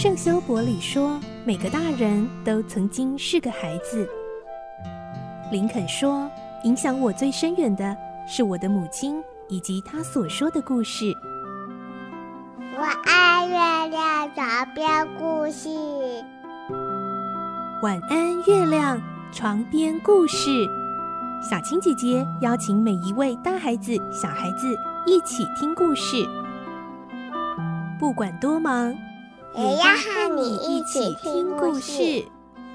圣修伯里说，每个大人都曾经是个孩子。林肯说，影响我最深远的是我的母亲以及她所说的故事。 我爱月亮床边故事。 晚安，月亮床边故事。小青姐姐邀请每一位大孩子、小孩子一起听故事，不管多忙， 也要和你一起听故事。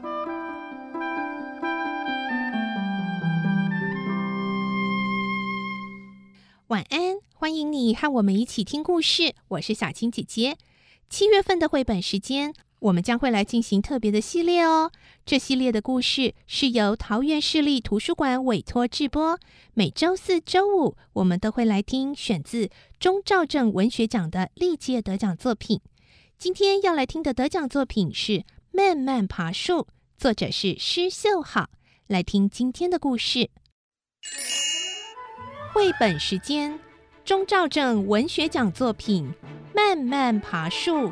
晚安，欢迎你和我们一起听故事，我是小青姐姐。7月份的绘本时间，我们将会来进行特别的系列哦。这系列的故事是由桃园市立图书馆委托制播，每周4、周5我们都会来听选自钟肇政文学奖的历届得奖作品。今天要来听的得奖作品是《慢慢爬树》，作者是施秀好。来听今天的故事。绘本时间，钟肇政文学奖作品《慢慢爬树》。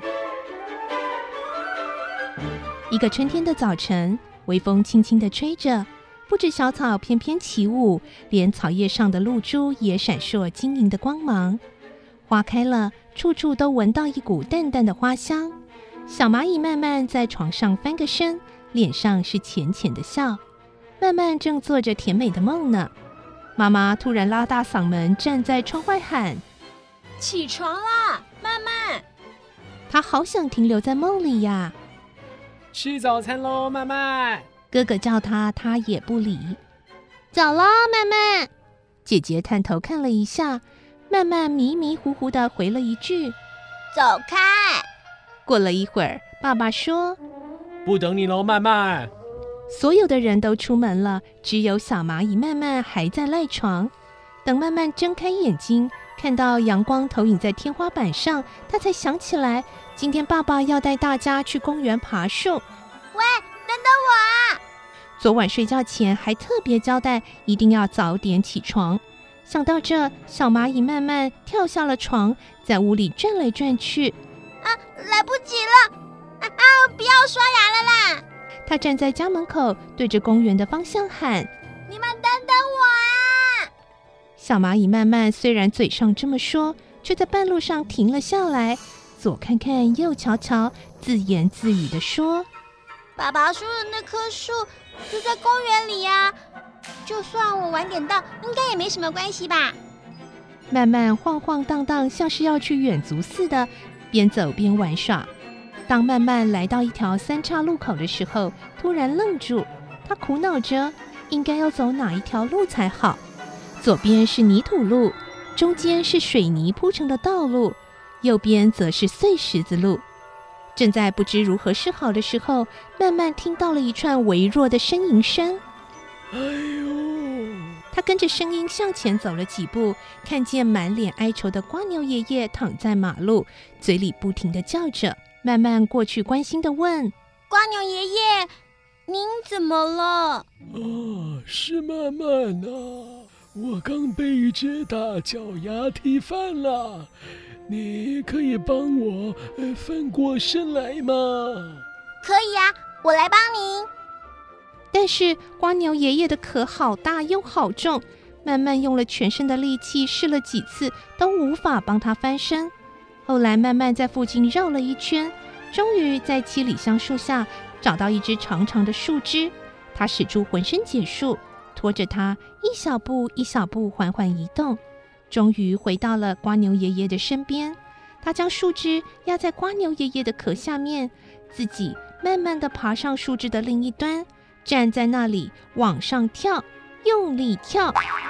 一个春天的早晨，微风轻轻地吹着，不止小草翩翩起舞，连草叶上的露珠也闪烁晶莹的光芒。花开了，处处都闻到一股淡淡的花香。小蚂蚁慢慢在床上翻个身，脸上是浅浅的笑。慢慢正做着甜美的梦呢。妈妈突然拉大嗓门站在窗外喊： 起床啦，慢慢！ 她好想停留在梦里呀。 吃早餐喽，慢慢！ 哥哥叫她，她也不理。走喽，慢慢！姐姐探头看了一下，慢慢迷迷糊糊地回了一句： 走开！ 过了一会儿，爸爸说： 不等你喽，慢慢！ 所有的人都出门了，只有小蚂蚁慢慢还在赖床。等慢慢睁开眼睛，看到阳光投影在天花板上，他才想起来，今天爸爸要带大家去公园爬树。 喂，等等我啊！ 昨晚睡觉前还特别交代，一定要早点起床。想到这，小蚂蚁慢慢跳下了床，在屋里转来转去。 来不及了！不要刷牙了啦！ 他站在家门口，对着公园的方向喊： 你们等等我啊！ 小蚂蚁慢慢虽然嘴上这么说，却在半路上停了下来，左看看右瞧瞧，自言自语地说： 爸爸说的那棵树就在公园里呀，就算我晚点到，应该也没什么关系吧。 慢慢晃晃荡荡，像是要去远足似的，边走边玩耍。当慢慢来到一条3岔路口的时候，突然愣住，他苦恼着应该要走哪一条路才好。左边是泥土路，中间是水泥铺成的道路，右边则是碎石子路。正在不知如何是好的时候，慢慢听到了一串微弱的呻吟声。 哎呦！ 他跟着声音向前走了几步，看见满脸哀愁的蜗牛爷爷躺在马路，嘴里不停地叫着。慢慢过去关心地问： 蜗牛爷爷，您怎么了？ 是慢慢啊，我刚被一只大脚丫踢翻了，你可以帮我翻过身来吗？ 可以啊，我来帮您。 但是蜗牛爷爷的壳好大又好重，慢慢用了全身的力气试了几次，都无法帮他翻身。后来慢慢在附近绕了一圈，终于在7里香树下找到一只长长的树枝。他使出浑身解数，拖着它一小步一小步缓缓移动，终于回到了蜗牛爷爷的身边。他将树枝压在蜗牛爷爷的壳下面，自己慢慢地爬上树枝的另一端，站在那里往上跳，用力跳。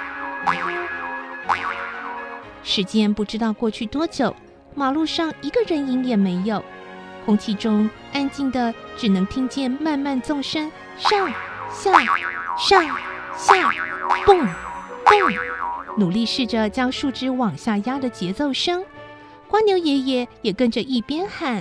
时间不知道过去多久，马路上一个人影也没有，空气中安静的只能听见慢慢纵身上下上下蹦蹦，努力试着将树枝往下压的节奏声。蜗牛爷爷也跟着一边喊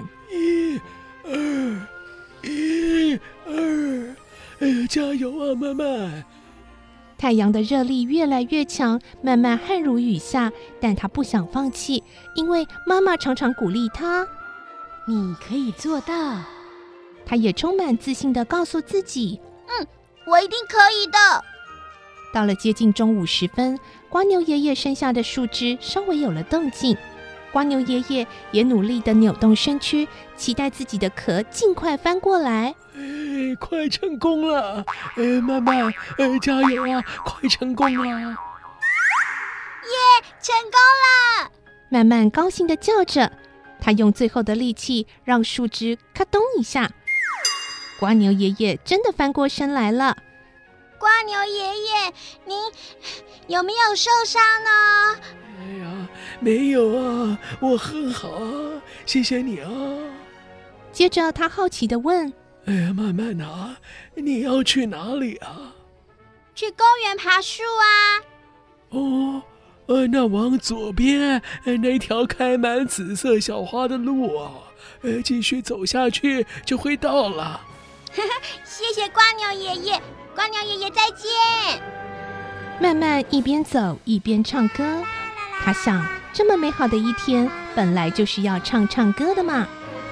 1、2、1、2，加油啊，慢慢！ 太阳的热力越来越强，慢慢汗如雨下，但他不想放弃，因为妈妈常常鼓励他： 你可以做到。 他也充满自信地告诉自己， 我一定可以的。 到了接近中午时分，瓜牛爷爷身下的树枝稍微有了动静，瓜牛爷爷也努力地扭动身躯，期待自己的壳尽快翻过来。 快成功了！慢慢，加油啊！快成功了！ 成功了！ 慢慢高兴地叫着，他用最后的力气让树枝咔咚一下，瓜牛爷爷真的翻过身来了。 瓜牛爷爷，您有没有受伤呢？ 哎呀，没有啊，我很好啊，谢谢你啊。 接着他好奇地问， 哎呀，慢慢啊，你要去哪里啊？ 去公园爬树啊。 哦，那往左边那条开满紫色小花的路啊，继续走下去就会到了。 谢谢瓜牛爷爷，瓜牛爷爷再见。 慢慢一边走一边唱歌，他想，这么美好的一天，本来就是要唱唱歌的嘛。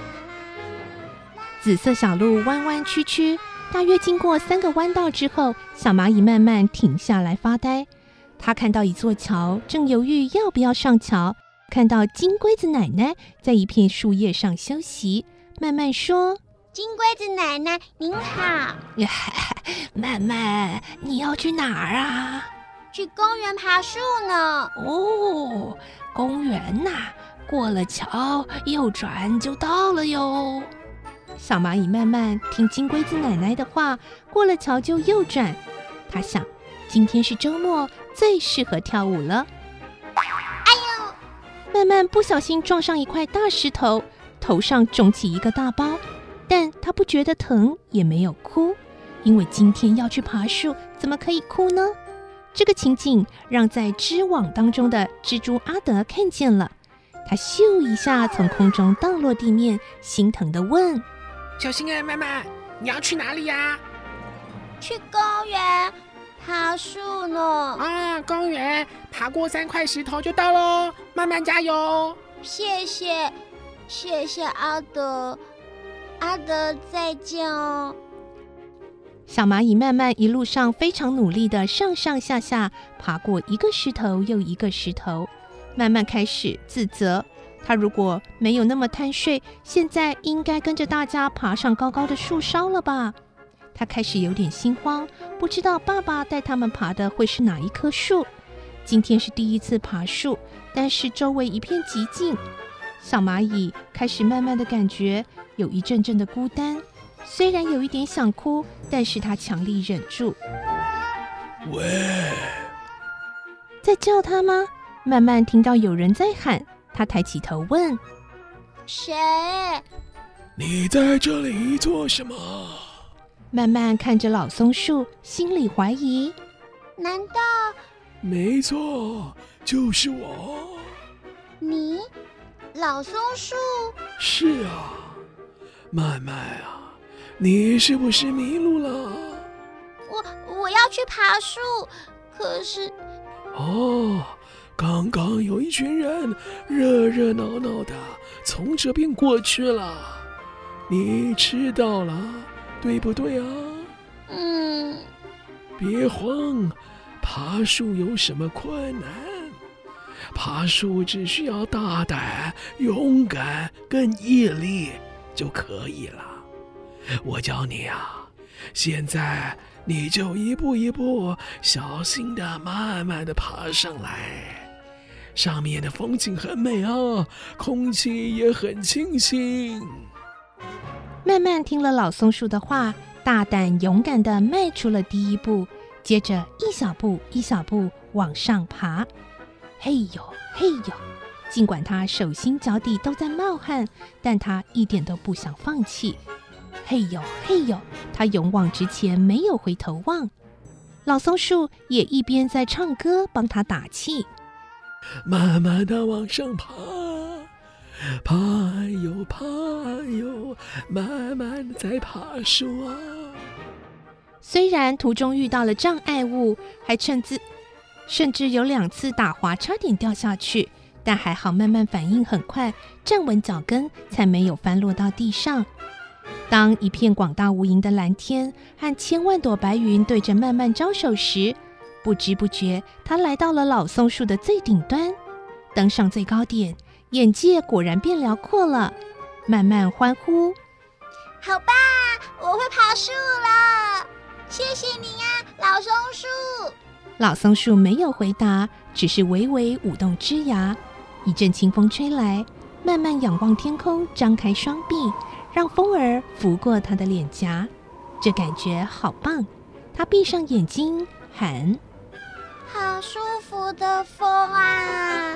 紫色小路弯弯曲曲，大约经过3个弯道之后，小蚂蚁慢慢停下来发呆。他看到一座桥，正犹豫要不要上桥，看到金龟子奶奶在一片树叶上休息，慢慢说， 金龟子奶奶您好。 慢慢，你要去哪儿啊？ 去公园爬树呢。 哦，公园呐，过了桥右转就到了哟。小蚂蚁慢慢听金龟子奶奶的话，过了桥就右转。他想，今天是周末，最适合跳舞了。 哎呦！ 慢慢不小心撞上一块大石头，头上肿起一个大包，但他不觉得疼，也没有哭，因为今天要去爬树，怎么可以哭呢？这个情景让在织网当中的蜘蛛阿德看见了，他咻一下從空中荡落地面，心疼地問： 小心啊，慢慢，你要去哪里呀？ 去公园爬树呢。 啊，公园爬过3块石头就到咯，慢慢加油。 谢谢阿德，阿德再见哦。 小蚂蚁慢慢一路上非常努力地上上下下爬过一个石头又一个石头，慢慢开始自责，他如果没有那么贪睡，现在应该跟着大家爬上高高的树梢了吧。他开始有点心慌，不知道爸爸带他们爬的会是哪一棵树。今天是第一次爬树，但是周围一片寂静，小蚂蚁开始慢慢的感觉有一阵阵的孤单，虽然有一点想哭，但是他强力忍住。 喂， 在叫他吗？慢慢听到有人在喊，他抬起头问： 谁？ 你在这里做什么？ 慢慢看着老松树，心里怀疑， 难道没错，就是我。 你，老松树？ 是啊，慢慢啊，你是不是迷路了？ 我要去爬树，可是…… 哦，刚刚有一群人热热闹闹的从这边过去了，你知道了，对不对啊？别慌，爬树有什么困难？爬树只需要大胆、勇敢跟毅力就可以了。我教你啊，现在你就一步一步小心的慢慢的爬上来，上面的风景很美啊，空气也很清新。 慢慢听了老松树的话，大胆勇敢地迈出了第一步，接着一小步一小步往上爬。嘿呦嘿呦，尽管他手心脚底都在冒汗，但他一点都不想放弃。嘿呦嘿呦，他勇往直前，没有回头望。老松树也一边在唱歌帮他打气， 慢慢的往上爬，爬哟爬哟，慢慢的在爬树啊。 虽然途中遇到了障碍物，还甚至有2次打滑，差点掉下去， 但还好慢慢反应很快，站稳脚跟，才没有翻落到地上。当一片广大无垠的蓝天和千万朵白云对着慢慢招手时，不知不觉他来到了老松树的最顶端。登上最高点，眼界果然变辽阔了。慢慢欢呼： 好棒，我会爬树了！谢谢你呀，老松树。 老松树没有回答，只是微微舞动枝芽。一阵清风吹来，慢慢仰望天空，张开双臂，让风儿拂过他的脸颊。这感觉好棒。他闭上眼睛喊： 好舒服的风啊！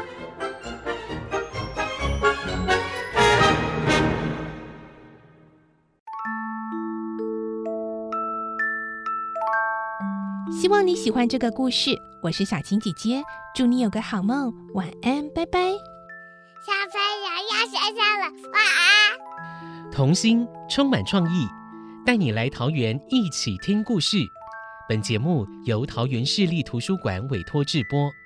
希望你喜欢这个故事，我是小青姐姐，祝你有个好梦，晚安，拜拜。 小朋友要睡觉了，晚安。 童心充满创意，带你来桃园一起听故事。本节目由桃园市立图书馆委托制播。